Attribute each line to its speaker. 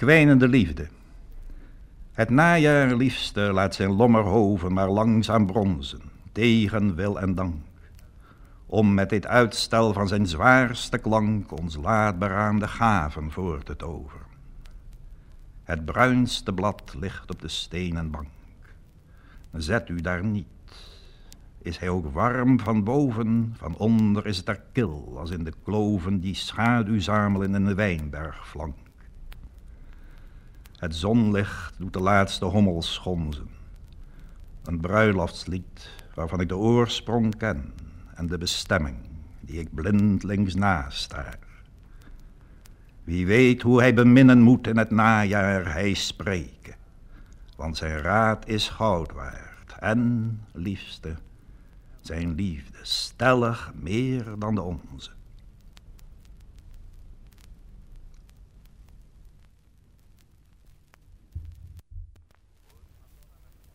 Speaker 1: Kwijnende liefde. Het najaar, liefste, laat zijn lommerhoven maar langzaam bronzen, tegen wil en dank, om met dit uitstel van zijn zwaarste klank ons laatberaamde gaven voor te toveren. Het bruinste blad ligt op de stenen bank. Zet u daar niet. Is hij ook warm van boven, van onder is het er kil, als in de kloven die schaduw zamelen in de wijnbergflank. Het zonlicht doet de laatste hommels gonzen. Een bruiloftslied waarvan ik de oorsprong ken en de bestemming die ik blindelings nastaar. Wie weet hoe hij beminnen moet in het najaar, hij spreken. Want zijn raad is goud waard en, liefste, zijn liefde stellig meer dan de onze.